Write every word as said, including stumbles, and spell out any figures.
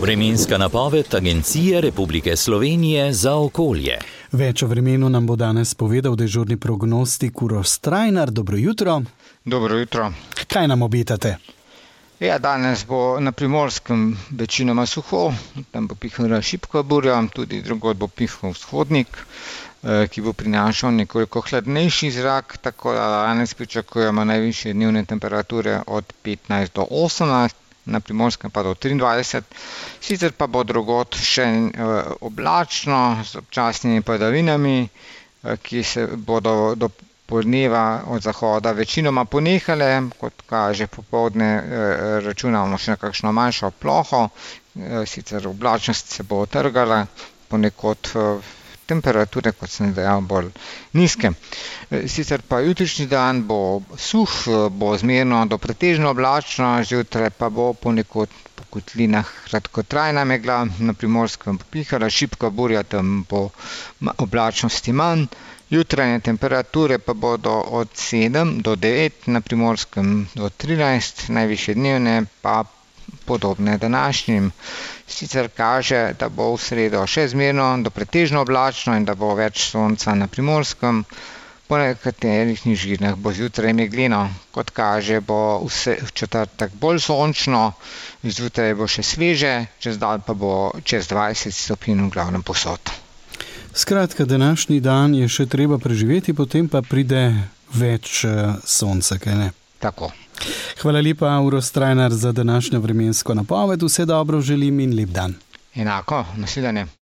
Vremenska napoved Agencije Republike Slovenije za okolje. Več o vremenu nam bo danes povedal dežurni prognostik Uroš Strajnar. Dobro jutro. Dobro jutro. Kaj nam obetate? Ja, danes bo na Primorskem večinoma suho, tam bo pihnila šibka burja, tudi drugod bo pihnil vzhodnik, ki bo prinašal nekoliko hladnejši zrak, tako da danes pričakujemo najvišje dnevne temperature od petnajst do osemnajst, na Primorskem pa do triindvajset, sicer pa bo drugod še oblačno z občasnimi padavinami, ki se bodo do podneva od zahoda večinoma ponehale, kot kaže popoldne računamo še na kakšno manjšo ploho, sicer oblačnost se bo otrgala, ponekod temperature, kot sem dejal, bolj nizke. Sicer pa jutrišnji dan bo suh, bo zmerno do pretežno oblačno, zjutraj pa bo ponekod po kotlinah kratkotrajna megla, na Primorskem bo pihala šibka burja, tam bo oblačnosti manj. Jutranje temperature pa bodo od sedem do devet, na Primorskem do trinajst, najvišje dnevne pa podobne današnjim. Sicer kaže, da bo v sredo še zmerno do pretežno oblačno in da bo več sonca na Primorskem. Po nekaterih nižinah bo zjutraj megleno, kot kaže, bo vse v četrtek bolj sončno, zjutraj bo še sveže, čez dan pa bo čez dvajset stopinj v glavnem povsod. Skratka, današnji dan je še treba preživeti, potem pa pride več sonca, kaj ne? Tako. Hvala lepa, Uroš Strajnar, za današnjo vremensko napoved. Vse dobro želim in lep dan. Enako, naslednje.